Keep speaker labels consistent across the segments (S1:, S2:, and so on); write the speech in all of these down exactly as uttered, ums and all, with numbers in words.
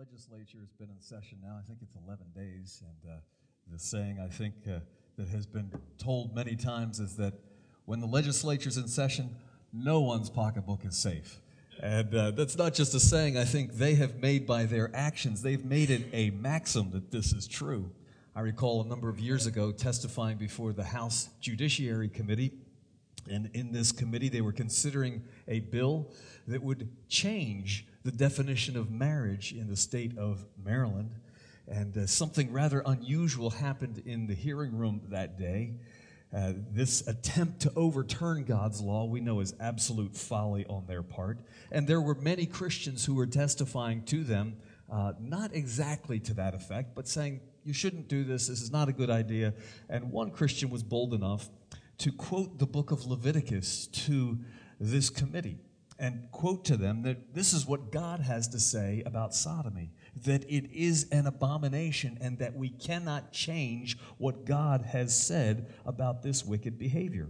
S1: legislature has been in session now. I think it's eleven days, and uh, the saying I think uh, that has been told many times is that when the legislature's in session, no one's pocketbook is safe. And uh, that's not just a saying. I think they have made by their actions, they've made it a maxim that this is true. I recall a number of years ago testifying before the House Judiciary Committee, and in this committee they were considering a bill that would change the definition of marriage in the state of Maryland. And uh, something rather unusual happened in the hearing room that day. Uh, this attempt to overturn God's law we know is absolute folly on their part. And there were many Christians who were testifying to them, uh, not exactly to that effect, but saying, you shouldn't do this, this is not a good idea. And one Christian was bold enough to quote the book of Leviticus to this committee and quote to them that this is what God has to say about sodomy, that it is an abomination and that we cannot change what God has said about this wicked behavior.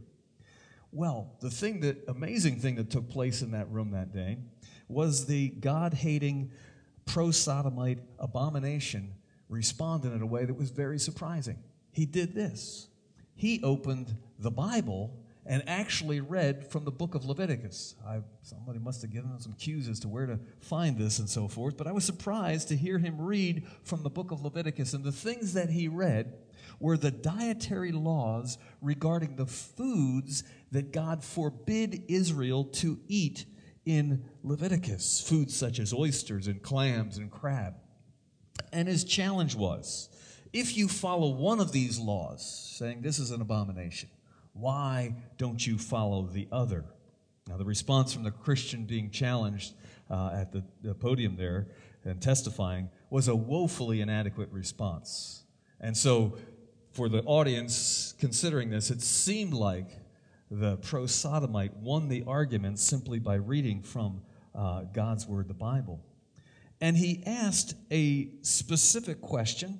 S1: Well, the thing that, amazing thing that took place in that room that day was the God-hating, pro-sodomite abomination responded in a way that was very surprising. He did this. He opened the Bible and actually read from the book of Leviticus. I, somebody must have given him some cues as to where to find this and so forth, but I was surprised to hear him read from the book of Leviticus, and the things that he read were the dietary laws regarding the foods that God forbid Israel to eat in Leviticus, foods such as oysters and clams and crab. And his challenge was, if you follow one of these laws, saying this is an abomination, why don't you follow the other? Now, the response from the Christian being challenged uh, at the, the podium there and testifying was a woefully inadequate response. And so, for the audience considering this, it seemed like the pro-sodomite won the argument simply by reading from uh, God's Word, the Bible. And he asked a specific question,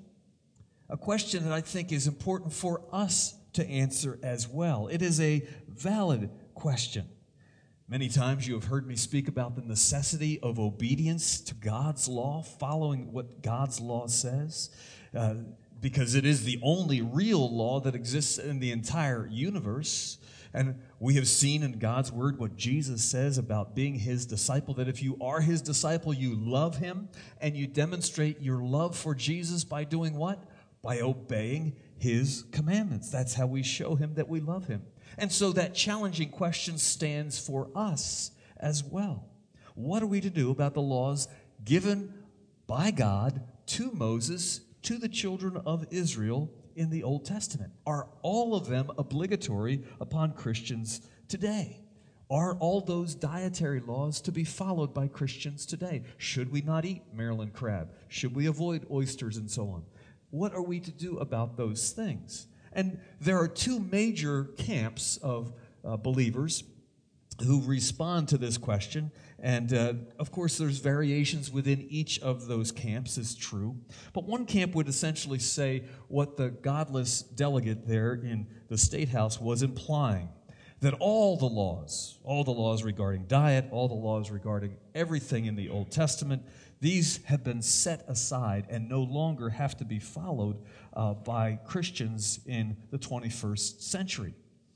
S1: a question that I think is important for us to answer as well. It is a valid question. Many times you have heard me speak about the necessity of obedience to God's law, following what God's law says, uh, because it is the only real law that exists in the entire universe. And we have seen in God's Word what Jesus says about being His disciple, that if you are His disciple, you love Him, and you demonstrate your love for Jesus by doing what? By obeying His commandments. That's how we show Him that we love Him. And so that challenging question stands for us as well. What are we to do about the laws given by God to Moses, to the children of Israel in the Old Testament? Are all of them obligatory upon Christians today? Are all those dietary laws to be followed by Christians today? Should we not eat Maryland crab? Should we avoid oysters and so on? What are we to do about those things? And there are two major camps of uh, believers who respond to this question. And, uh, of course, there's variations within each of those camps, is true. But one camp would essentially say what the godless delegate there in the State House was implying, that all the laws, all the laws regarding diet, all the laws regarding everything in the Old Testament, these have been set aside and no longer have to be followed uh, by Christians in the twenty-first century.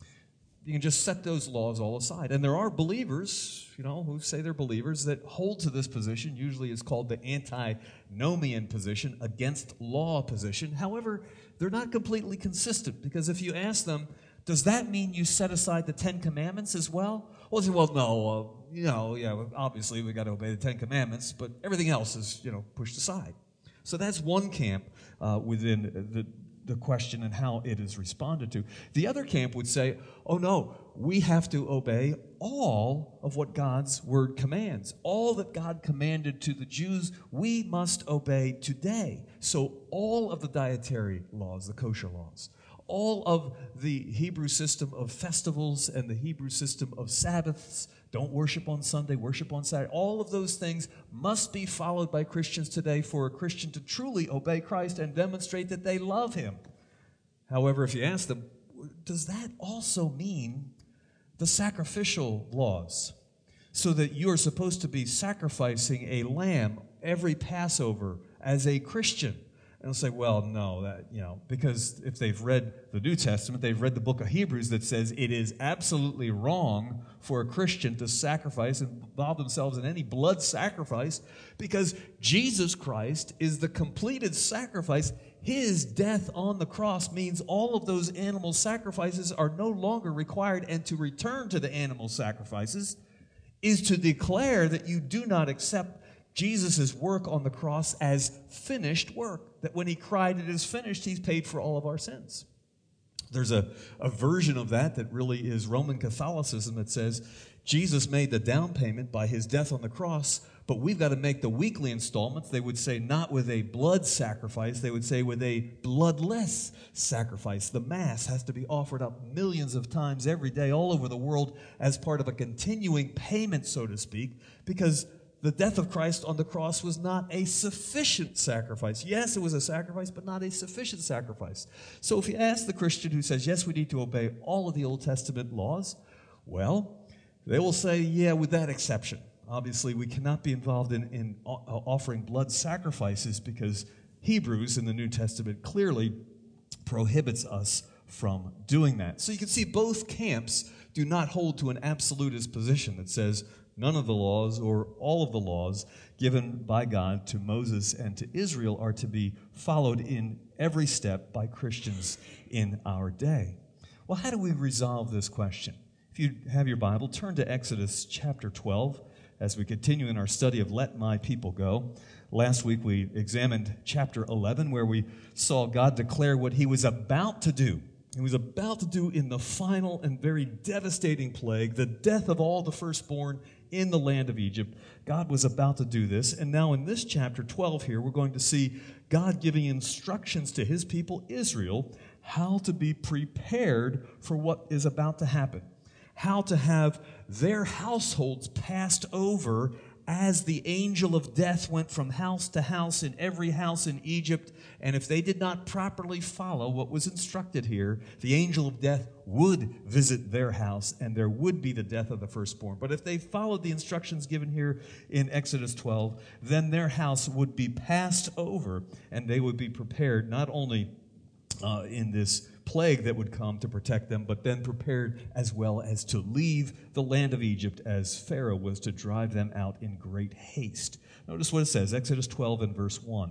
S1: You can just set those laws all aside. And there are believers, you know, who say they're believers that hold to this position. Usually it's called the antinomian position, against law position. However, they're not completely consistent, because if you ask them, does that mean you set aside the Ten Commandments as well? Well, they say, well, no, uh, you know, yeah, obviously we got to obey the Ten Commandments, but everything else is, you know, pushed aside. So that's one camp uh, within the, the question and how it is responded to. The other camp would say, oh no, we have to obey all of what God's Word commands. All that God commanded to the Jews, we must obey today. So all of the dietary laws, the kosher laws, all of the Hebrew system of festivals and the Hebrew system of Sabbaths, don't worship on Sunday, worship on Saturday, all of those things must be followed by Christians today for a Christian to truly obey Christ and demonstrate that they love Him. However, if you ask them, does that also mean the sacrificial laws? So that you're supposed to be sacrificing a lamb every Passover as a Christian. And they'll say, well, no, that, you know, because if they've read the New Testament, they've read the book of Hebrews that says it is absolutely wrong for a Christian to sacrifice and involve themselves in any blood sacrifice because Jesus Christ is the completed sacrifice. His death on the cross means all of those animal sacrifices are no longer required, and to return to the animal sacrifices is to declare that you do not accept Jesus' work on the cross as finished work, that when he cried, it is finished, he's paid for all of our sins. There's a, a version of that that really is Roman Catholicism that says Jesus made the down payment by his death on the cross, but we've got to make the weekly installments. They would say not with a blood sacrifice, they would say with a bloodless sacrifice. The Mass has to be offered up millions of times every day all over the world as part of a continuing payment, so to speak, because the death of Christ on the cross was not a sufficient sacrifice. Yes, it was a sacrifice, but not a sufficient sacrifice. So if you ask the Christian who says, yes, we need to obey all of the Old Testament laws, well, they will say, yeah, with that exception. Obviously, we cannot be involved in, in offering blood sacrifices because Hebrews in the New Testament clearly prohibits us from doing that. So you can see both camps do not hold to an absolutist position that says none of the laws or all of the laws given by God to Moses and to Israel are to be followed in every step by Christians in our day. Well, how do we resolve this question? If you have your Bible, turn to Exodus chapter twelve as we continue in our study of Let My People Go. Last week we examined chapter eleven where we saw God declare what he was about to do. He was about to do in the final and very devastating plague, the death of all the firstborn in the land of Egypt. God was about to do this. And now in this chapter twelve here, we're going to see God giving instructions to his people, Israel, how to be prepared for what is about to happen. How to have their households passed over as the angel of death went from house to house in every house in Egypt. And if they did not properly follow what was instructed here, the angel of death would visit their house and there would be the death of the firstborn. But if they followed the instructions given here in Exodus twelve, then their house would be passed over and they would be prepared not only uh, in this plague that would come to protect them, but then prepared as well as to leave the land of Egypt as Pharaoh was to drive them out in great haste. Notice what it says, Exodus twelve and verse one.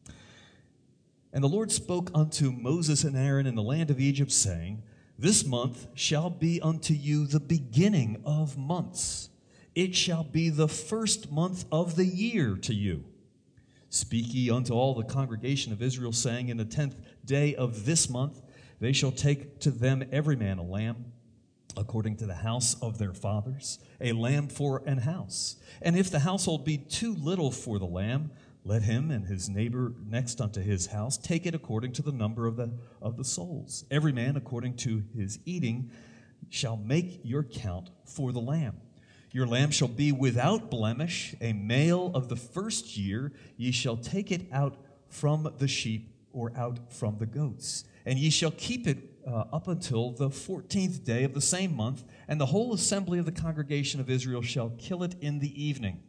S1: And the Lord spoke unto Moses and Aaron in the land of Egypt, saying, This month shall be unto you the beginning of months. It shall be the first month of the year to you. Speak ye unto all the congregation of Israel, saying, In the tenth day of this month they shall take to them every man a lamb, according to the house of their fathers, a lamb for an house. And if the household be too little for the lamb, let him and his neighbor next unto his house take it according to the number of the of the souls. Every man according to his eating shall make your count for the lamb. Your lamb shall be without blemish, a male of the first year. Ye shall take it out from the sheep or out from the goats. And ye shall keep it uh, up until the fourteenth day of the same month, and the whole assembly of the congregation of Israel shall kill it in the evening.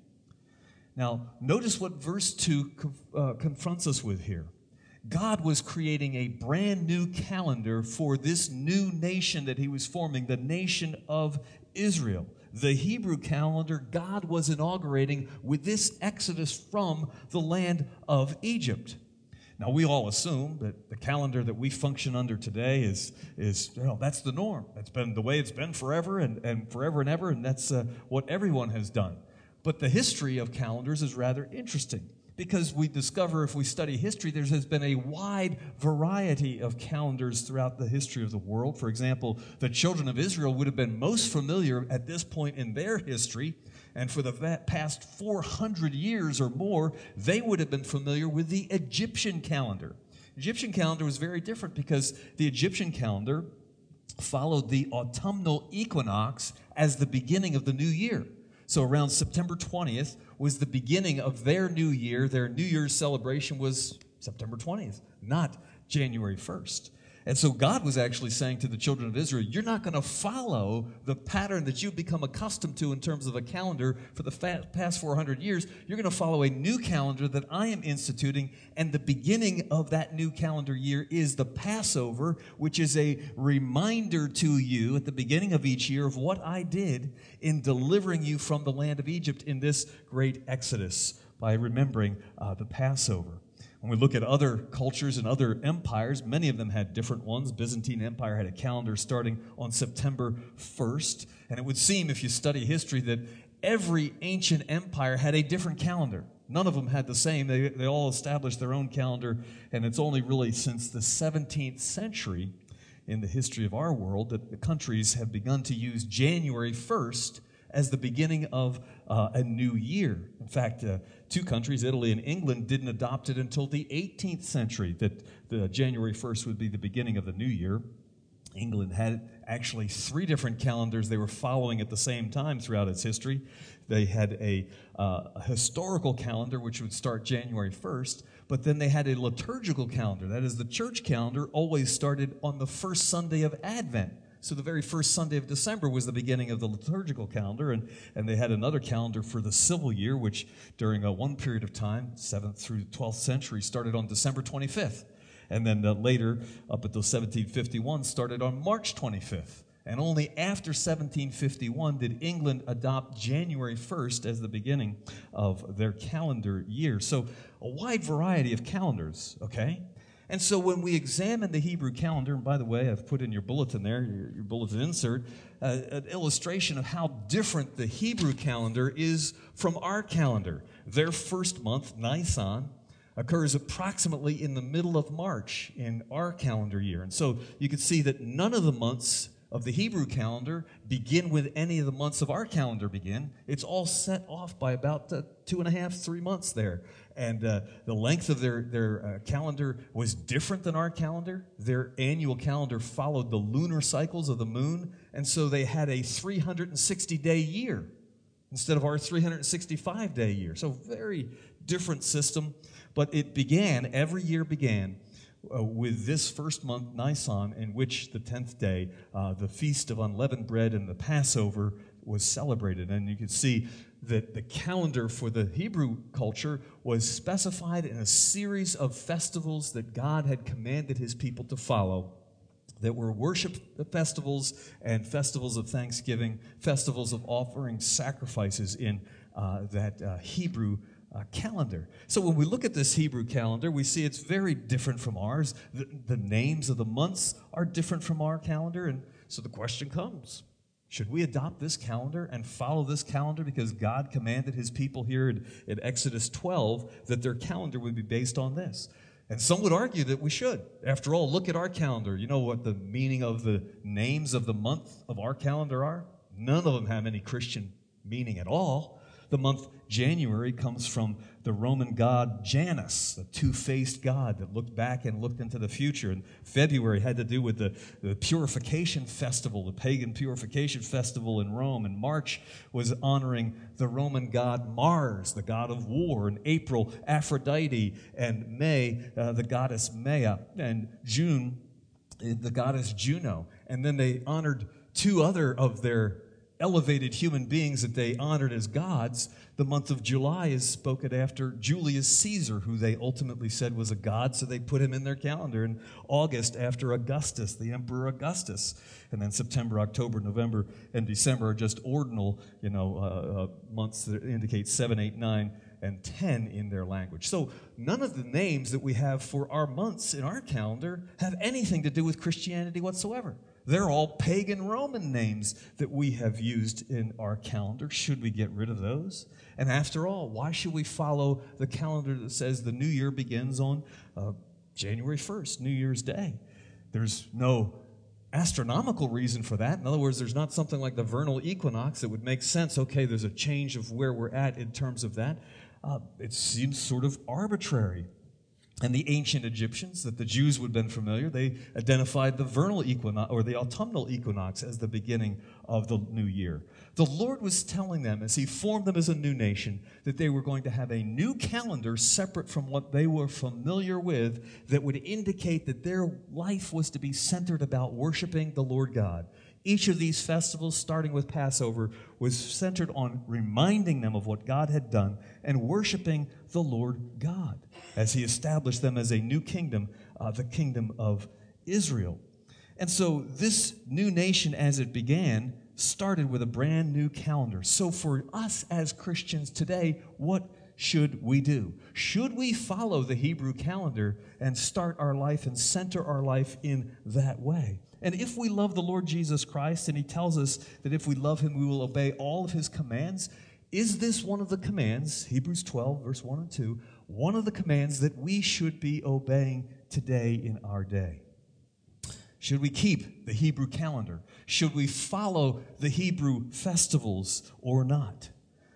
S1: Now, notice what verse two uh, confronts us with here. God was creating a brand new calendar for this new nation that he was forming, the nation of Israel. The Hebrew calendar God was inaugurating with this exodus from the land of Egypt. Now, we all assume that the calendar that we function under today is, is you know, that's the norm. That's been the way it's been forever and, and forever and ever, and that's uh, what everyone has done. But the history of calendars is rather interesting because we discover, if we study history, there has been a wide variety of calendars throughout the history of the world. For example, the children of Israel would have been most familiar at this point in their history, and for the past four hundred years or more, they would have been familiar with the Egyptian calendar. Egyptian calendar was very different because the Egyptian calendar followed the autumnal equinox as the beginning of the new year. So around September twentieth was the beginning of their new year. Their New Year's celebration was September twentieth, not January first. And so God was actually saying to the children of Israel, you're not going to follow the pattern that you've become accustomed to in terms of a calendar for the fa- past four hundred years. You're going to follow a new calendar that I am instituting, and the beginning of that new calendar year is the Passover, which is a reminder to you at the beginning of each year of what I did in delivering you from the land of Egypt in this great Exodus by remembering uh, the Passover. When we look at other cultures and other empires, many of them had different ones. Byzantine Empire had a calendar starting on September first. And it would seem, if you study history, that every ancient empire had a different calendar. None of them had the same. They, they all established their own calendar. And it's only really since the seventeenth century in the history of our world that the countries have begun to use January first as the beginning of uh, a new year. In fact, uh, two countries, Italy and England, didn't adopt it until the eighteenth century, that the January first would be the beginning of the new year. England had actually three different calendars they were following at the same time throughout its history. They had a, uh, a historical calendar, which would start January first, but then they had a liturgical calendar. That is, the church calendar always started on the first Sunday of Advent. So the very first Sunday of December was the beginning of the liturgical calendar, and, and they had another calendar for the civil year, which during a one period of time, seventh through twelfth century, started on December twenty-fifth. And then uh, later, up until seventeen fifty-one, started on March twenty-fifth. And only after seventeen fifty-one did England adopt January first as the beginning of their calendar year. So a wide variety of calendars, okay? And so when we examine the Hebrew calendar, and by the way, I've put in your bulletin there, your, your bulletin insert, uh, an illustration of how different the Hebrew calendar is from our calendar. Their first month, Nisan, occurs approximately in the middle of March in our calendar year. And so you can see that none of the months of the Hebrew calendar begin with any of the months of our calendar begin. It's all set off by about uh, two and a half, three months there. And uh, the length of their, their uh, calendar was different than our calendar. Their annual calendar followed the lunar cycles of the moon, and so they had a three hundred sixty day year instead of our three hundred sixty-five day year. So very different system, but it began, every year began, Uh, with this first month, Nisan, in which the tenth day, uh, the Feast of Unleavened Bread and the Passover was celebrated. And you can see that the calendar for the Hebrew culture was specified in a series of festivals that God had commanded his people to follow, that were worship festivals and festivals of thanksgiving, festivals of offering sacrifices in uh, that uh, Hebrew Uh, calendar. So when we look at this Hebrew calendar, we see it's very different from ours. The, the names of the months are different from our calendar, and so the question comes, should we adopt this calendar and follow this calendar because God commanded his people here in, in Exodus twelve that their calendar would be based on this? And some would argue that we should. After all, look at our calendar. You know what the meaning of the names of the month of our calendar are? None of them have any Christian meaning at all. The month January comes from the Roman god Janus, the two-faced god that looked back and looked into the future. And February had to do with the, the purification festival, the pagan purification festival in Rome. And March was honoring the Roman god Mars, the god of war. And April, Aphrodite. And May, uh, the goddess Maya. And June, the goddess Juno. And then they honored two other of their elevated human beings that they honored as gods. The month of July is spoken after Julius Caesar, who they ultimately said was a god, so they put him in their calendar. And August after Augustus, the Emperor Augustus. And then September, October, November, and December are just ordinal, you know, uh, uh, months that indicate seven, eight, nine, and ten in their language. So none of the names that we have for our months in our calendar have anything to do with Christianity whatsoever. They're all pagan Roman names that we have used in our calendar. Should we get rid of those? And after all, why should we follow the calendar that says the new year begins on uh, January first, New Year's Day? There's no astronomical reason for that. In other words, there's not something like the vernal equinox that would make sense. Okay, there's a change of where we're at in terms of that. Uh, it seems sort of arbitrary. And the ancient Egyptians, that the Jews would have been familiar, they identified the vernal equinox or the autumnal equinox as the beginning of the new year. The Lord was telling them as he formed them as a new nation that they were going to have a new calendar separate from what they were familiar with that would indicate that their life was to be centered about worshiping the Lord God. Each of these festivals, starting with Passover, was centered on reminding them of what God had done and worshiping the Lord God as he established them as a new kingdom, uh, the kingdom of Israel. And so this new nation, as it began, started with a brand new calendar. So for us as Christians today, what should we do? Should we follow the Hebrew calendar and start our life and center our life in that way? And if we love the Lord Jesus Christ, and he tells us that if we love him, we will obey all of his commands, is this one of the commands, Hebrews twelve, verse one and two, one of the commands that we should be obeying today in our day? Should we keep the Hebrew calendar? Should we follow the Hebrew festivals or not?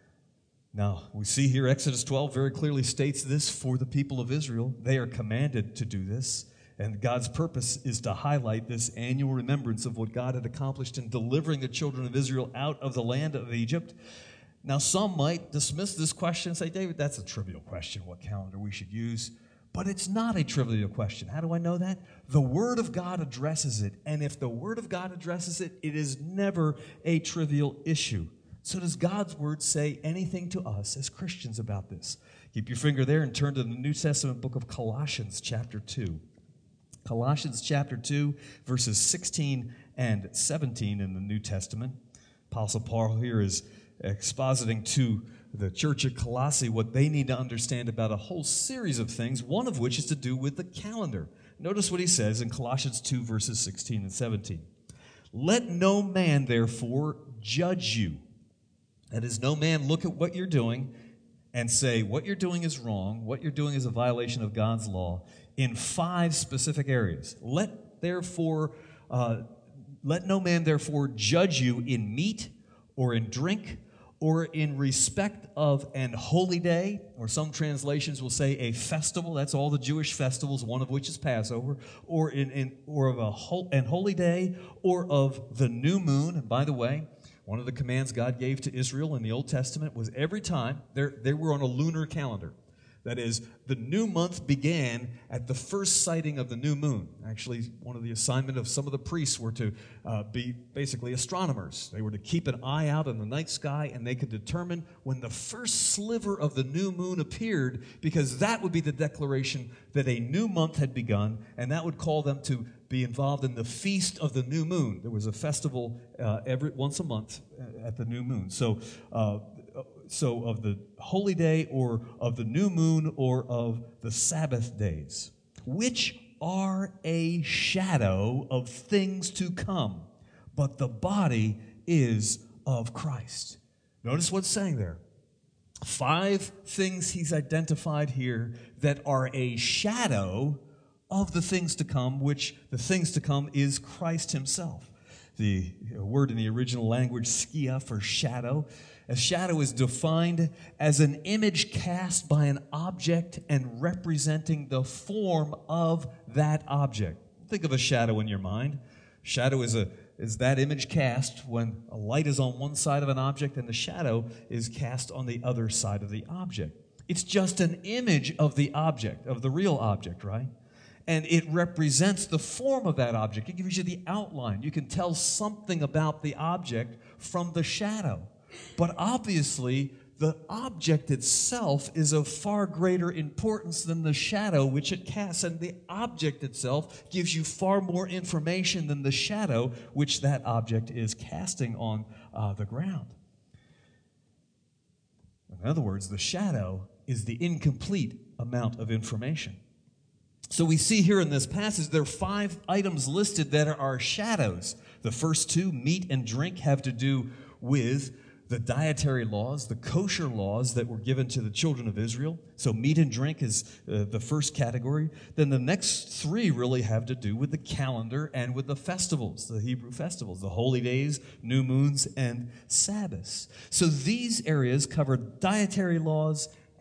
S1: Now, we see here Exodus twelve very clearly states this for the people of Israel. They are commanded to do this. And God's purpose is to highlight this annual remembrance of what God had accomplished in delivering the children of Israel out of the land of Egypt. Now, some might dismiss this question and say, David, that's a trivial question, what calendar we should use. But it's not a trivial question. How do I know that? The Word of God addresses it. And if the Word of God addresses it, it is never a trivial issue. So does God's Word say anything to us as Christians about this? Keep your finger there and turn to the New Testament book of Colossians chapter two. Colossians chapter two, verses sixteen and seventeen in the New Testament. Apostle Paul here is expositing to the church at Colossae what they need to understand about a whole series of things, one of which is to do with the calendar. Notice what he says in Colossians two, verses sixteen and seventeen. Let no man, therefore, judge you. That is, no man look at what you're doing and say, what you're doing is wrong, what you're doing is a violation of God's law, in five specific areas. Let therefore, uh, let no man therefore judge you in meat or in drink or in respect of an holy day, or some translations will say a festival. That's all the Jewish festivals, one of which is Passover, or in, in or of a whole, an holy day, or of the new moon. And by the way, one of the commands God gave to Israel in the Old Testament was every time they were on a lunar calendar. That is, the new month began at the first sighting of the new moon. Actually, one of the assignment of some of the priests were to uh, be basically astronomers. They were to keep an eye out in the night sky, and they could determine when the first sliver of the new moon appeared, because that would be the declaration that a new month had begun, and that would call them to be involved in the feast of the new moon. There was a festival uh, every once a month at the new moon. So. Uh, So of the holy day or of the new moon or of the Sabbath days, which are a shadow of things to come, but the body is of Christ. Notice what's saying there. Five things he's identified here that are a shadow of the things to come, which the things to come is Christ himself. The word in the original language, skia, for shadow. A shadow is defined as an image cast by an object and representing the form of that object. Think of a shadow in your mind. Shadow is a is that image cast when a light is on one side of an object and the shadow is cast on the other side of the object. It's just an image of the object, of the real object, right? And it represents the form of that object. It gives you the outline. You can tell something about the object from the shadow. But obviously, the object itself is of far greater importance than the shadow which it casts. And the object itself gives you far more information than the shadow which that object is casting on uh, the ground. In other words, the shadow is the incomplete amount of information. So we see here in this passage, there are five items listed that are shadows. The first two, meat and drink, have to do with the dietary laws, the kosher laws that were given to the children of Israel. So meat and drink is uh, the first category. Then the next three really have to do with the calendar and with the festivals, the Hebrew festivals, the holy days, new moons, and Sabbaths. So these areas cover dietary laws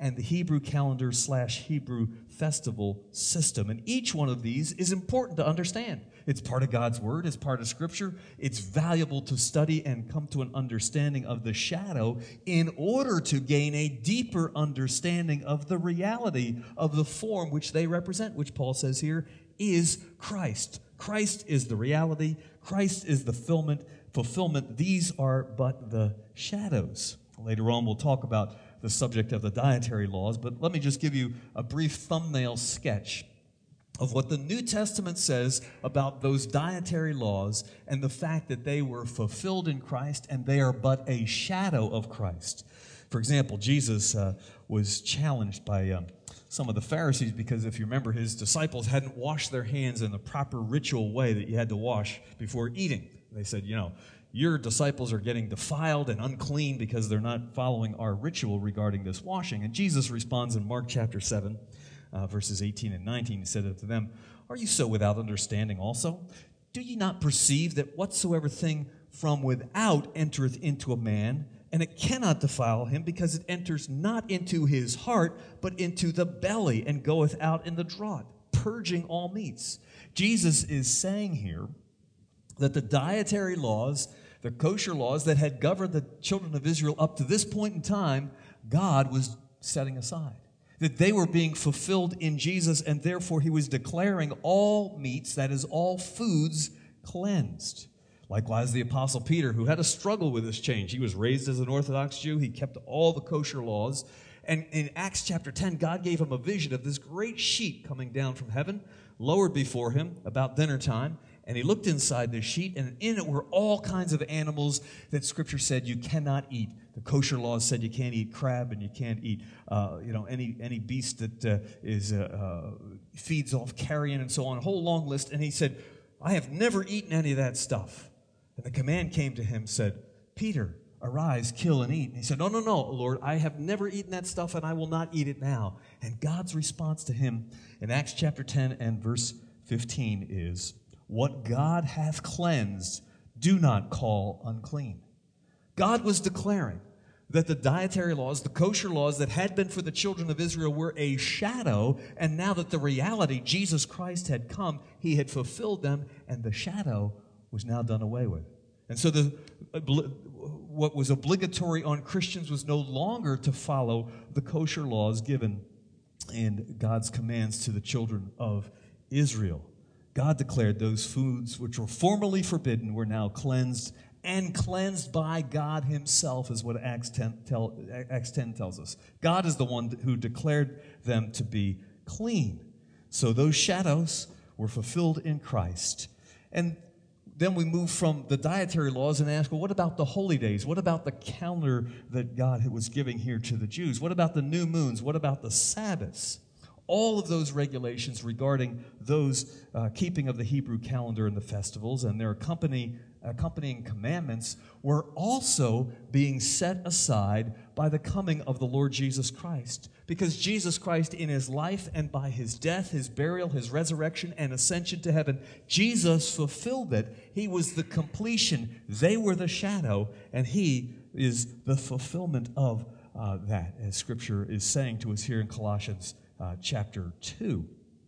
S2: and the Hebrew calendar slash Hebrew festival system. And each one of these is important to understand. It's part of God's Word. It's part of Scripture. It's valuable to study and come to an understanding of the shadow in order to gain a deeper understanding of the reality of the form which they represent, which Paul says here is Christ. Christ is the reality. Christ is the fulfillment. fulfillment. These are but the shadows. Later on, we'll talk about the subject of the dietary laws, but let me just give you a brief thumbnail sketch of what the New Testament says about those dietary laws and the fact that they were fulfilled in Christ and they are but a shadow of Christ. For example, Jesus uh, was challenged by um, some of the Pharisees because, if you remember, his disciples hadn't washed their hands in the proper ritual way that you had to wash before eating. They said, you know, your disciples are getting defiled and unclean because they're not following our ritual regarding this washing. And Jesus responds in Mark chapter seven, uh, verses eighteen and nineteen. He said to them, "Are you so without understanding also? Do ye not perceive that whatsoever thing from without entereth into a man, and it cannot defile him, because it enters not into his heart, but into the belly, and goeth out in the draught, purging all meats?" Jesus is saying here that the dietary laws, the kosher laws that had governed the children of Israel up to this point in time, God was setting aside. That they were being fulfilled in Jesus, and therefore he was declaring all meats, that is, all foods, cleansed. Likewise, the Apostle Peter, who had a struggle with this change. He was raised as an Orthodox Jew. He kept all the kosher laws. And in Acts chapter ten, God gave him a vision of this great sheet coming down from heaven, lowered before him about dinner time. And he looked inside this sheet, and in it were all kinds of animals that Scripture said you cannot eat. The kosher laws said you can't eat crab, and you can't eat, uh, you know, any any beast that uh, is uh, uh, feeds off carrion and so on. A whole long list. And he said, "I have never eaten any of that stuff." And the command came to him, said, "Peter, arise, kill and eat." And he said, "No, no, no, Lord, I have never eaten that stuff, and I will not eat it now." And God's response to him in Acts chapter ten and verse fifteen is, "What God hath cleansed, do not call unclean." God was declaring that the dietary laws, the kosher laws that had been for the children of Israel were a shadow, and now that the reality, Jesus Christ, had come, he had fulfilled them, and the shadow was now done away with. And so the what was obligatory on Christians was no longer to follow the kosher laws given in God's commands to the children of Israel. God declared those foods which were formerly forbidden were now cleansed, and cleansed by God himself, is what Acts ten, tell, Acts ten tells us. God is the one who declared them to be clean. So those shadows were fulfilled in Christ. And then we move from the dietary laws and ask, well, what about the holy days? What about the calendar that God was giving here to the Jews? What about the new moons? What about the Sabbaths? All of those regulations regarding those uh, keeping of the Hebrew calendar and the festivals and their accompany, accompanying commandments were also being set aside by the coming of the Lord Jesus Christ. Because Jesus Christ, in his life and by his death, his burial, his resurrection, and ascension to heaven, Jesus fulfilled it. He was the completion. They were the shadow, and he is the fulfillment of uh, that, as Scripture is saying to us here in Colossians Uh, chapter two.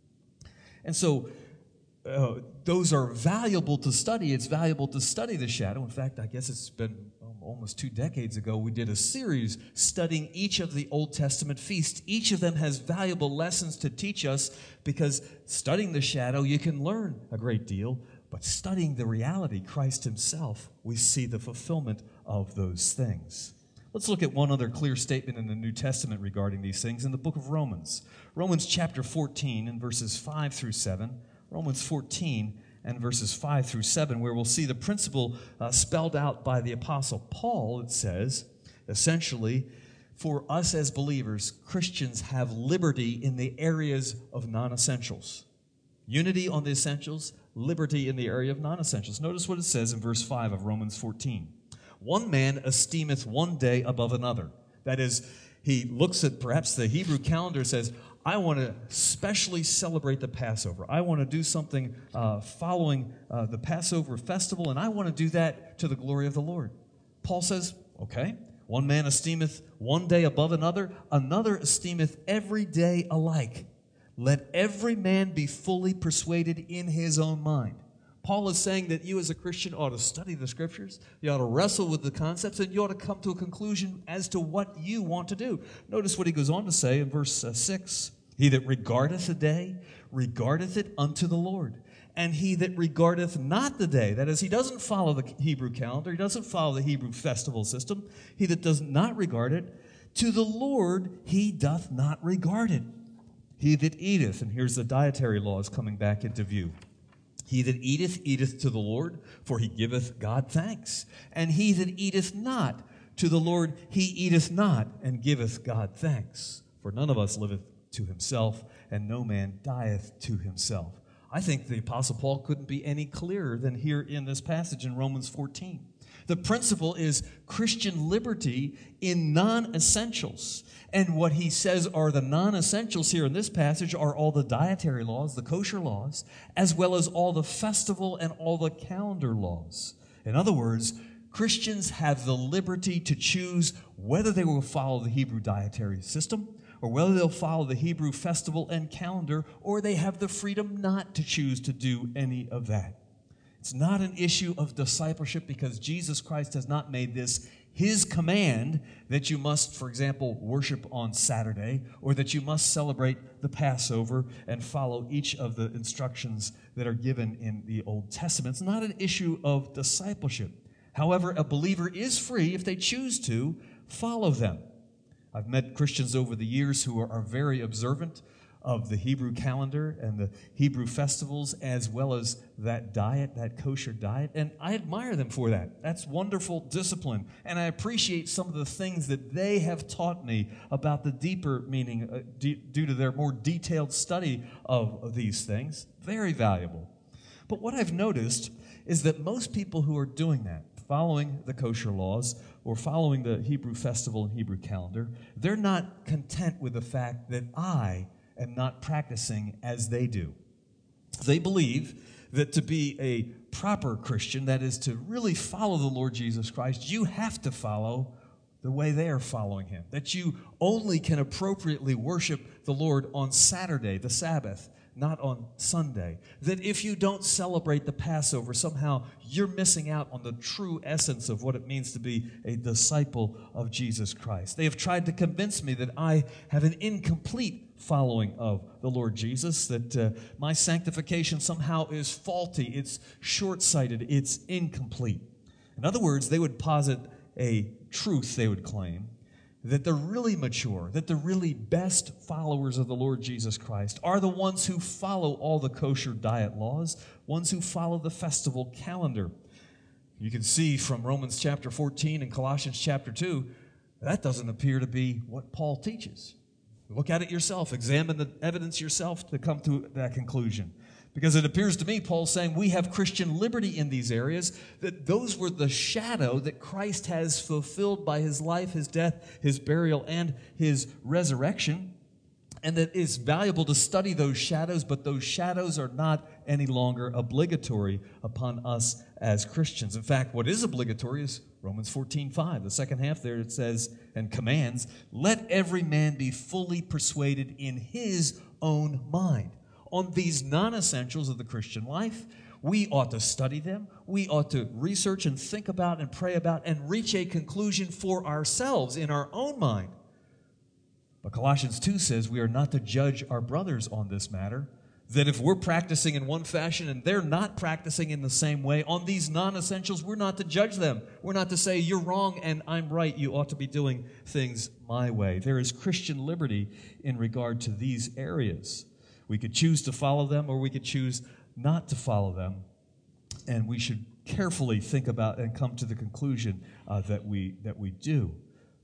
S2: And so uh, those are valuable to study. It's valuable to study the shadow. In fact, I guess it's been um, almost two decades ago we did a series studying each of the Old Testament feasts. Each of them has valuable lessons to teach us, because studying the shadow you can learn a great deal, but studying the reality, Christ himself, we see the fulfillment of those things. Let's look at one other clear statement in the New Testament regarding these things in the book of Romans. Romans chapter fourteen and verses five through seven. Romans fourteen and verses five through seven, where we'll see the principle uh, spelled out by the Apostle Paul. It says, essentially, for us as believers, Christians have liberty in the areas of non-essentials. Unity on the essentials, liberty in the area of non-essentials. Notice what it says in verse five of Romans fourteen. One man esteemeth one day above another. That is, he looks at perhaps the Hebrew calendar and says, I want to specially celebrate the Passover. I want to do something uh, following uh, the Passover festival, and I want to do that to the glory of the Lord. Paul says, okay, One man esteemeth one day above another, another esteemeth every day alike. Let every man be fully persuaded in his own mind. Paul is saying that you as a Christian ought to study the Scriptures, you ought to wrestle with the concepts, and you ought to come to a conclusion as to what you want to do. Notice what he goes on to say in verse uh, six. He that regardeth a day, regardeth it unto the Lord. And he that regardeth not the day, that is, he doesn't follow the Hebrew calendar, he doesn't follow the Hebrew festival system, he that does not regard it, to the Lord he doth not regard it. He that eateth, and here's the dietary laws coming back into view. He that eateth, eateth to the Lord, for he giveth God thanks. And he that eateth not, to the Lord he eateth not, and giveth God thanks. For none of us liveth to himself, and no man dieth to himself. I think the Apostle Paul couldn't be any clearer than here in this passage in Romans fourteen. The principle is Christian liberty in non-essentials. And what he says are the non-essentials here in this passage are all the dietary laws, the kosher laws, as well as all the festival and all the calendar laws. In other words, Christians have the liberty to choose whether they will follow the Hebrew dietary system or whether they'll follow the Hebrew festival and calendar, or they have the freedom not to choose to do any of that. It's not an issue of discipleship because Jesus Christ has not made this his command that you must, for example, worship on Saturday, or that you must celebrate the Passover and follow each of the instructions that are given in the Old Testament. It's not an issue of discipleship. However, a believer is free, if they choose to, follow them. I've met Christians over the years who are, are very observant of the Hebrew calendar and the Hebrew festivals, as well as that diet, that kosher diet, and I admire them for that. That's wonderful discipline, and I appreciate some of the things that they have taught me about the deeper meaning uh, d- due to their more detailed study of, of these things. Very valuable. But what I've noticed is that most people who are doing that, following the kosher laws or following the Hebrew festival and Hebrew calendar, they're not content with the fact that I am not practicing as they do. They believe that to be a proper Christian, that is to really follow the Lord Jesus Christ, you have to follow the way they are following him. That you only can appropriately worship the Lord on Saturday, the Sabbath, not on Sunday. That if you don't celebrate the Passover, somehow you're missing out on the true essence of what it means to be a disciple of Jesus Christ. They have tried to convince me that I have an incomplete following of the Lord Jesus, that uh, my sanctification somehow is faulty, it's short-sighted, it's incomplete. In other words, they would posit a truth, they would claim, that the really mature, that the really best followers of the Lord Jesus Christ are the ones who follow all the kosher diet laws, ones who follow the festival calendar. You can see from Romans chapter fourteen and Colossians chapter two, that doesn't appear to be what Paul teaches. Look at it yourself. Examine the evidence yourself to come to that conclusion. Because it appears to me, Paul's saying we have Christian liberty in these areas, that those were the shadow that Christ has fulfilled by his life, his death, his burial, and his resurrection. And that it's valuable to study those shadows, but those shadows are not any longer obligatory upon us as Christians. In fact, what is obligatory is Romans fourteen five. The second half there it says, and commands, let every man be fully persuaded in his own mind. On these non-essentials of the Christian life, we ought to study them. We ought to research and think about and pray about and reach a conclusion for ourselves in our own mind. But Colossians two says we are not to judge our brothers on this matter, that if we're practicing in one fashion and they're not practicing in the same way, on these non-essentials, we're not to judge them. We're not to say, you're wrong and I'm right. You ought to be doing things my way. There is Christian liberty in regard to these areas. We could choose to follow them or we could choose not to follow them. And we should carefully think about and come to the conclusion uh, that we that we do.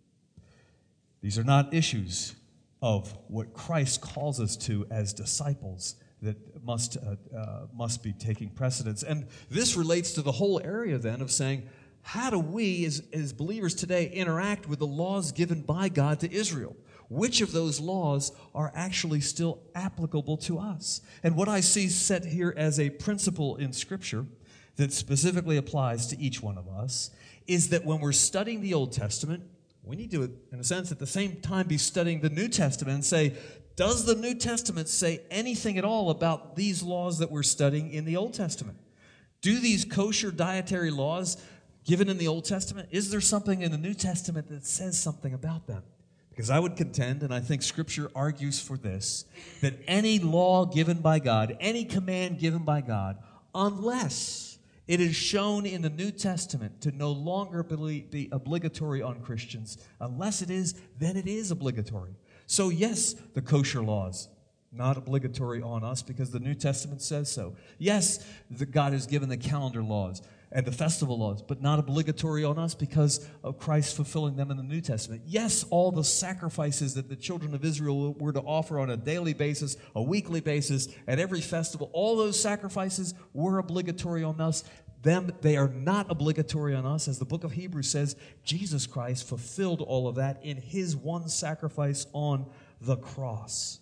S2: These are not issues of what Christ calls us to as disciples that must uh, uh, must be taking precedence. And this relates to the whole area then of saying, how do we as, as believers today interact with the laws given by God to Israel? Which of those laws are actually still applicable to us? And what I see set here as a principle in Scripture that specifically applies to each one of us is that when we're studying the Old Testament, we need to, in a sense, at the same time be studying the New Testament and say, does the New Testament say anything at all about these laws that we're studying in the Old Testament? Do these kosher dietary laws given in the Old Testament, is there something in the New Testament that says something about them? Because I would contend, and I think Scripture argues for this, that any law given by God, any command given by God, unless it is shown in the New Testament to no longer be obligatory on Christians, unless it is, then it is obligatory. So yes, the kosher laws, not obligatory on us because the New Testament says so. Yes, the God has given the calendar laws and the festival laws, but not obligatory on us because of Christ fulfilling them in the New Testament. Yes, all the sacrifices that the children of Israel were to offer on a daily basis, a weekly basis, at every festival, all those sacrifices were obligatory on us. Them, they are not obligatory on us. As the book of Hebrews says, Jesus Christ fulfilled all of that in his one sacrifice on the cross.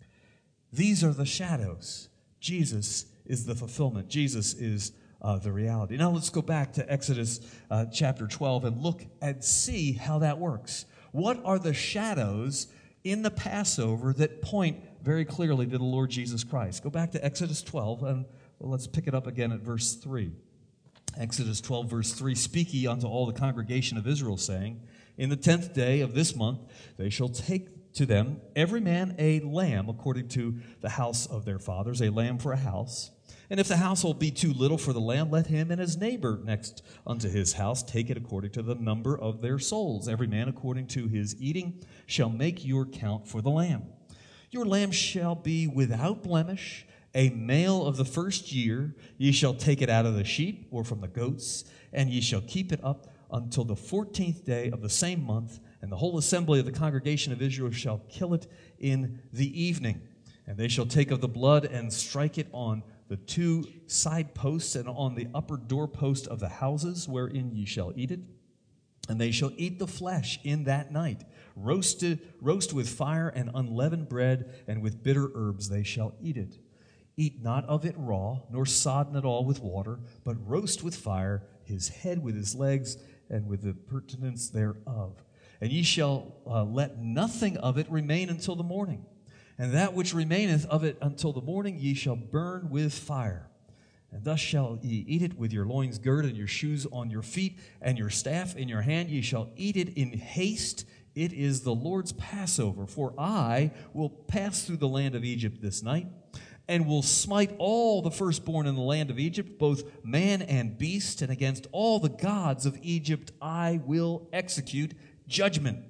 S2: These are the shadows. Jesus is the fulfillment. Jesus is uh, the reality. Now let's go back to Exodus uh, chapter twelve and look and see how that works. What are the shadows in the Passover that point very clearly to the Lord Jesus Christ? Go back to Exodus twelve and well, let's pick it up again at verse three. Exodus twelve, verse three, Speak ye unto all the congregation of Israel, saying, In the tenth day of this month they shall take to them every man a lamb according to the house of their fathers, a lamb for a house. And if the household be too little for the lamb, let him and his neighbor next unto his house take it according to the number of their souls. Every man according to his eating shall make your count for the lamb. Your lamb shall be without blemish, a male of the first year. Ye shall take it out of the sheep or from the goats, and ye shall keep it up until the fourteenth day of the same month, and the whole assembly of the congregation of Israel shall kill it in the evening. And they shall take of the blood and strike it on the two side posts and on the upper doorpost of the houses wherein ye shall eat it. And they shall eat the flesh in that night, roasted, roast with fire and unleavened bread, and with bitter herbs they shall eat it. Eat not of it raw, nor sodden at all with water, but roast with fire his head with his legs, and with the purtenance thereof. And ye shall uh, let nothing of it remain until the morning. And that which remaineth of it until the morning ye shall burn with fire. And thus shall ye eat it with your loins girded, and your shoes on your feet, and your staff in your hand. Ye shall eat it in haste. It is the Lord's Passover. For I will pass through the land of Egypt this night, and will smite all the firstborn in the land of Egypt, both man and beast, and against all the gods of Egypt I will execute judgment.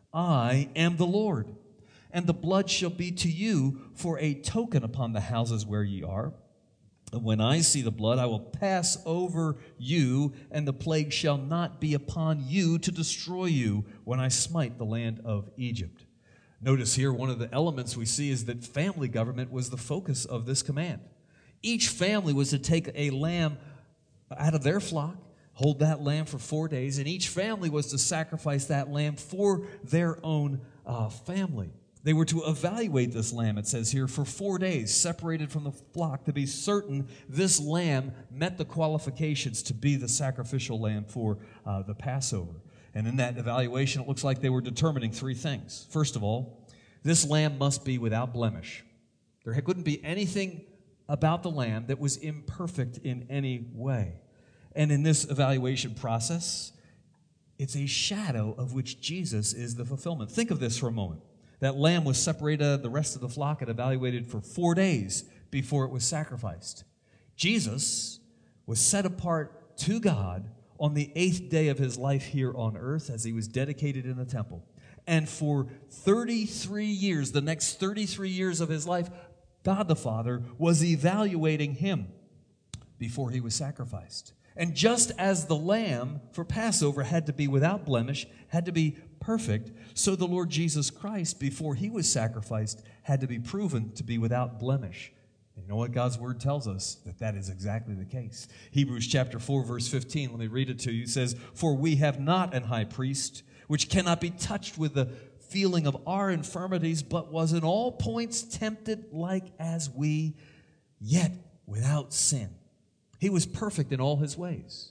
S2: I am the Lord. And the blood shall be to you for a token upon the houses where ye are. And when I see the blood, I will pass over you, and the plague shall not be upon you to destroy you when I smite the land of Egypt. Notice here, one of the elements we see is that family government was the focus of this command. Each family was to take a lamb out of their flock, hold that lamb for four days, and each family was to sacrifice that lamb for their own uh, family. They were to evaluate this lamb, it says here, for four days, separated from the flock, to be certain this lamb met the qualifications to be the sacrificial lamb for uh, the Passover. And in that evaluation, it looks like they were determining three things. First of all, this lamb must be without blemish. There couldn't be anything about the lamb that was imperfect in any way. And in this evaluation process, it's a shadow of which Jesus is the fulfillment. Think of this for a moment. That lamb was separated out of the rest of the flock and evaluated for four days before it was sacrificed. Jesus was set apart to God on the eighth day of his life here on earth as he was dedicated in the temple. And for thirty-three years, the next thirty-three years of his life, God the Father was evaluating him before he was sacrificed. And just as the lamb for Passover had to be without blemish, had to be perfect, so the Lord Jesus Christ, before he was sacrificed, had to be proven to be without blemish. And you know what God's word tells us? That that is exactly the case. Hebrews chapter four, verse fifteen, let me read it to you. It says, For we have not an high priest, which cannot be touched with the feeling of our infirmities, but was in all points tempted like as we, yet without sin. He was perfect in all his ways.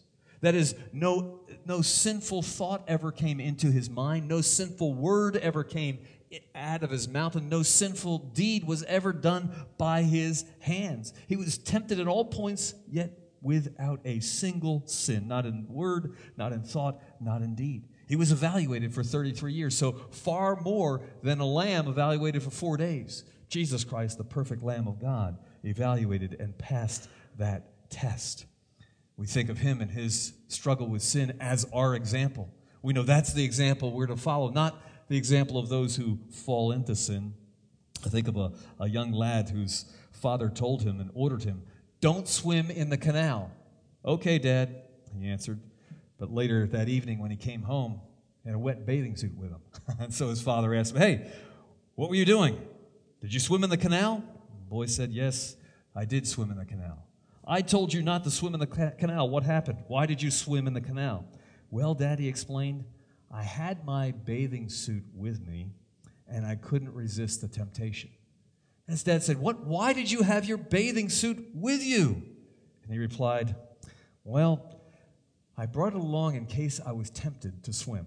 S2: That is, no, no sinful thought ever came into his mind, no sinful word ever came out of his mouth, and no sinful deed was ever done by his hands. He was tempted at all points, yet without a single sin, not in word, not in thought, not in deed. He was evaluated for thirty-three years, so far more than a lamb evaluated for four days. Jesus Christ, the perfect Lamb of God, evaluated and passed that test. We think of him and his struggle with sin as our example. We know that's the example we're to follow, not the example of those who fall into sin. I think of a, a young lad whose father told him and ordered him, "Don't swim in the canal." "Okay, Dad," he answered. But later that evening when he came home, he had a wet bathing suit with him. And so his father asked him, "Hey, what were you doing? Did you swim in the canal?" The boy said, "Yes, I did swim in the canal." "I told you not to swim in the ca- canal. What happened? Why did you swim in the canal?" "Well, Dad," he explained, "I had my bathing suit with me, and I couldn't resist the temptation." And his dad said, "What? Why did you have your bathing suit with you?" And he replied, "Well, I brought it along in case I was tempted to swim."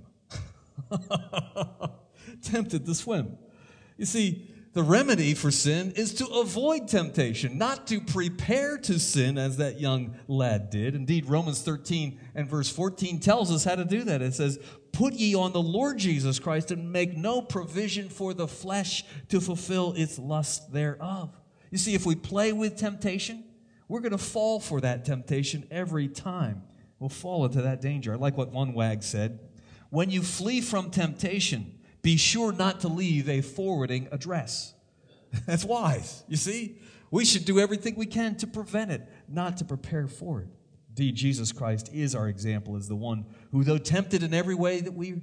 S2: Tempted to swim. You see, the remedy for sin is to avoid temptation, not to prepare to sin as that young lad did. Indeed, Romans thirteen and verse fourteen tells us how to do that. It says, "Put ye on the Lord Jesus Christ and make no provision for the flesh to fulfill its lust thereof." You see, if we play with temptation, we're going to fall for that temptation every time. We'll fall into that danger. I like what one wag said. "When you flee from temptation, be sure not to leave a forwarding address." That's wise. You see, we should do everything we can to prevent it, not to prepare for it. Indeed, Jesus Christ is our example as the one who, though tempted in every way that we,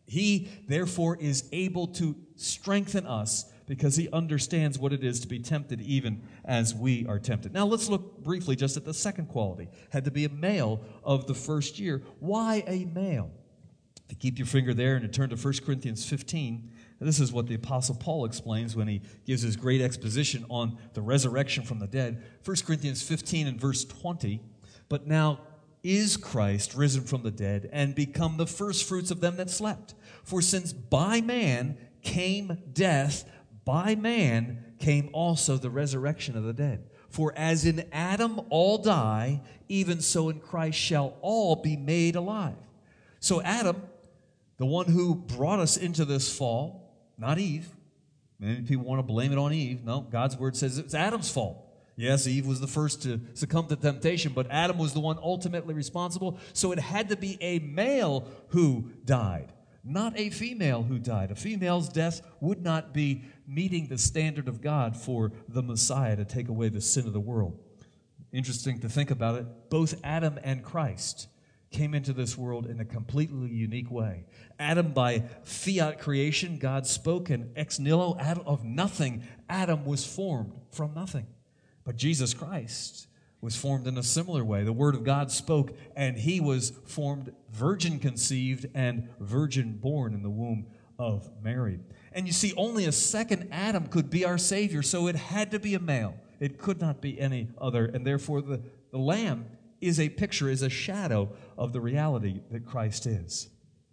S2: he therefore is able to strengthen us because he understands what it is to be tempted even as we are tempted. Now let's look briefly just at the second quality. Had to be a male of the first year. Why a male? If you keep your finger there and you turn to First Corinthians fifteen, this is what the Apostle Paul explains when he gives his great exposition on the resurrection from the dead. First Corinthians fifteen and verse twenty, "But now is Christ risen from the dead and become the firstfruits of them that slept? For since by man came death, by man came also the resurrection of the dead. For as in Adam all die, even so in Christ shall all be made alive." So Adam, the one who brought us into this fall, not Eve. Many people want to blame it on Eve. No, God's word says it's Adam's fault. Yes, Eve was the first to succumb to temptation, but Adam was the one ultimately responsible. So it had to be a male who died, not a female who died. A female's death would not be meeting the standard of God for the Messiah to take away the sin of the world. Interesting to think about it. Both Adam and Christ came into this world in a completely unique way. Adam, by fiat creation, God spoke, and ex nihilo, out of nothing, Adam was formed from nothing. But Jesus Christ was formed in a similar way. The Word of God spoke, and he was formed virgin conceived and virgin born in the womb of Mary. And you see, only a second Adam could be our Savior, so it had to be a male. It could not be any other, and therefore the, the Lamb is a picture, is a shadow of the reality that Christ is.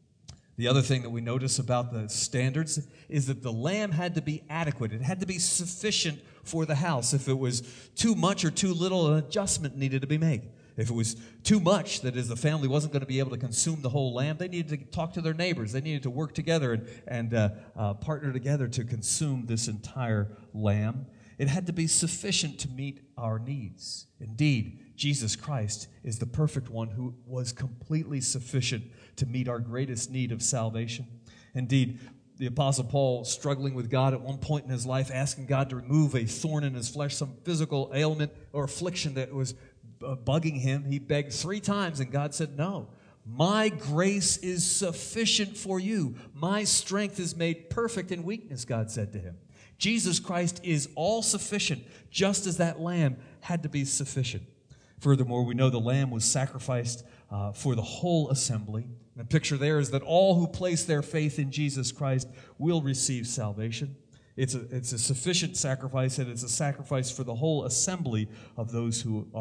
S2: The other thing that we notice about the standards is that the lamb had to be adequate. It had to be sufficient for the house. If it was too much or too little, an adjustment needed to be made. If it was too much, that is, the family wasn't going to be able to consume the whole lamb, they needed to talk to their neighbors. They needed to work together and, and uh, uh, partner together to consume this entire lamb. It had to be sufficient to meet our needs. Indeed, Jesus Christ is the perfect one who was completely sufficient to meet our greatest need of salvation. Indeed, the Apostle Paul, struggling with God at one point in his life, asking God to remove a thorn in his flesh, some physical ailment or affliction that was uh, bugging him, he begged three times, and God said, "No. My grace is sufficient for you. My strength is made perfect in weakness," God said to him. Jesus Christ is all sufficient, just as that lamb had to be sufficient. Furthermore, we know the lamb was sacrificed uh, for the whole assembly. And the picture there is that all who place their faith in Jesus Christ will receive salvation. It's a, it's a sufficient sacrifice, and it's a sacrifice for the whole assembly of those who are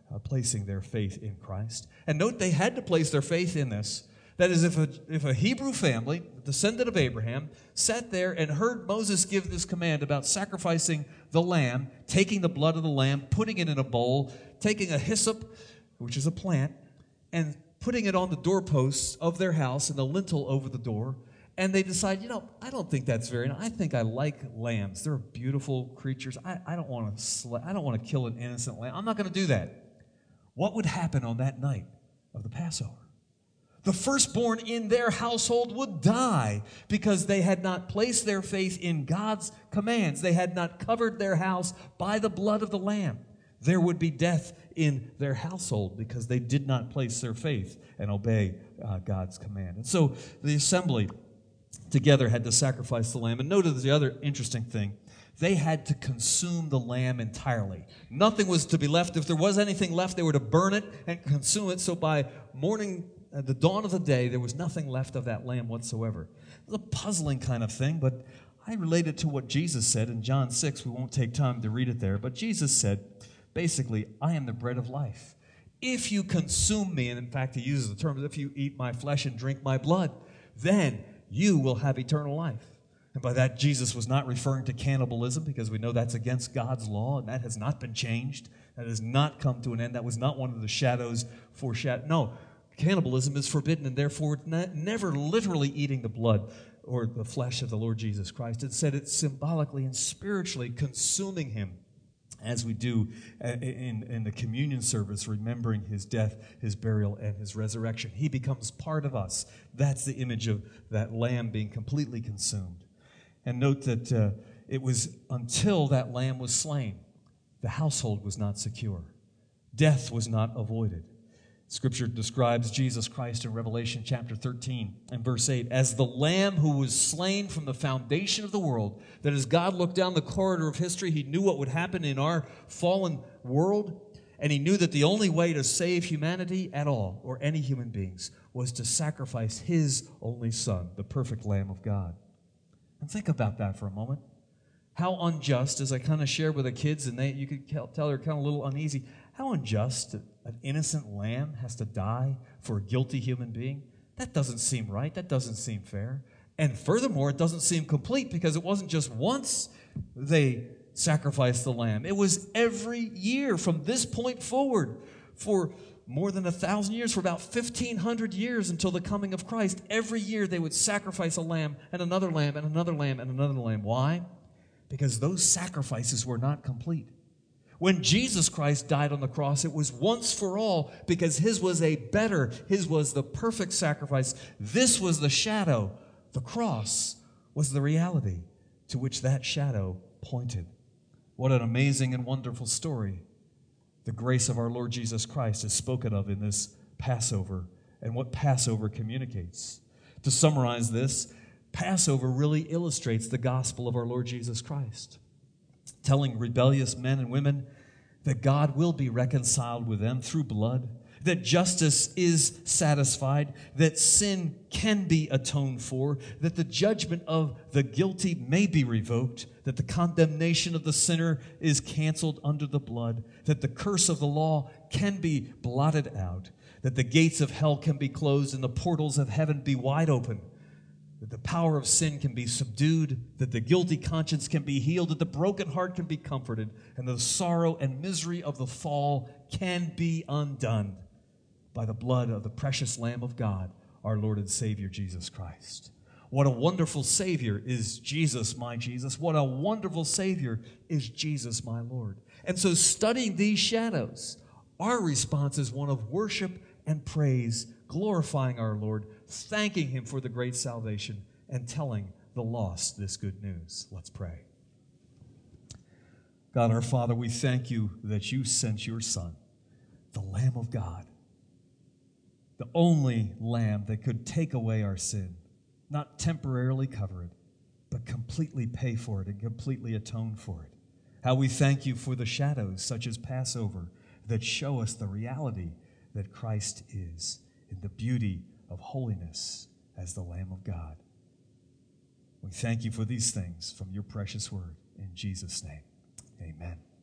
S2: uh, placing their faith in Christ. And note, they had to place their faith in this. That is, if a, if a Hebrew family, descendant of Abraham, sat there and heard Moses give this command about sacrificing the lamb, taking the blood of the lamb, putting it in a bowl, taking a hyssop, which is a plant, and putting it on the doorposts of their house and the lintel over the door, and they decide, you know, I don't think that's very nice. I think I like lambs. They're beautiful creatures. I, I don't want to sla- I don't want to kill an innocent lamb. I'm not going to do that. What would happen on that night of the Passover? The firstborn in their household would die because they had not placed their faith in God's commands. They had not covered their house by the blood of the lamb. There would be death in their household because they did not place their faith and obey uh, God's command. And so the assembly together had to sacrifice the lamb. And notice the other interesting thing. They had to consume the lamb entirely. Nothing was to be left. If there was anything left, they were to burn it and consume it. So by morning, at the dawn of the day, there was nothing left of that lamb whatsoever. It was a puzzling kind of thing, but I relate it to what Jesus said in John six. We won't take time to read it there, but Jesus said, basically, I am the bread of life. If you consume me, and in fact he uses the term, if you eat my flesh and drink my blood, then you will have eternal life. And by that, Jesus was not referring to cannibalism, because we know that's against God's law, and that has not been changed. That has not come to an end. That was not one of the shadows foreshadow. No, cannibalism is forbidden, and therefore it's not, never literally eating the blood or the flesh of the Lord Jesus Christ. Instead, it's symbolically and spiritually consuming him, as we do in, in the communion service, remembering his death, his burial, and his resurrection. He becomes part of us. That's the image of that lamb being completely consumed. And note that uh, it was until that lamb was slain, the household was not secure. Death was not avoided. Scripture describes Jesus Christ in Revelation chapter thirteen and verse eight as the Lamb who was slain from the foundation of the world, that as God looked down the corridor of history, he knew what would happen in our fallen world, and he knew that the only way to save humanity at all, or any human beings, was to sacrifice his only Son, the perfect Lamb of God. And think about that for a moment. How unjust, as I kind of shared with the kids, and they, you could tell they're kind of a little uneasy, how unjust that an innocent lamb has to die for a guilty human being. That doesn't seem right. That doesn't seem fair. And furthermore, it doesn't seem complete, because it wasn't just once they sacrificed the lamb. It was every year from this point forward for more than a thousand years, for about fifteen hundred years until the coming of Christ. Every year they would sacrifice a lamb and another lamb and another lamb and another lamb. Why? Because those sacrifices were not complete. When Jesus Christ died on the cross, it was once for all, because his was a better, his was the perfect sacrifice. This was the shadow. The cross was the reality to which that shadow pointed. What an amazing and wonderful story. The grace of our Lord Jesus Christ is spoken of in this Passover, and what Passover communicates. To summarize this, Passover really illustrates the gospel of our Lord Jesus Christ, telling rebellious men and women that God will be reconciled with them through blood, that justice is satisfied, that sin can be atoned for, that the judgment of the guilty may be revoked, that the condemnation of the sinner is canceled under the blood, that the curse of the law can be blotted out, that the gates of hell can be closed and the portals of heaven be wide open, that the power of sin can be subdued, that the guilty conscience can be healed, that the broken heart can be comforted, and the sorrow and misery of the fall can be undone by the blood of the precious Lamb of God, our Lord and Savior, Jesus Christ. What a wonderful Savior is Jesus, my Jesus. What a wonderful Savior is Jesus, my Lord. And so, studying these shadows, our response is one of worship and praise, glorifying our Lord, thanking him for the great salvation, and telling the lost this good news. Let's pray. God, our Father, we thank you that you sent your Son, the Lamb of God, the only Lamb that could take away our sin, not temporarily cover it, but completely pay for it and completely atone for it. How we thank you for the shadows, such as Passover, that show us the reality that Christ is in the beauty of holiness as the Lamb of God. We thank you for these things from your precious word. In Jesus' name, amen.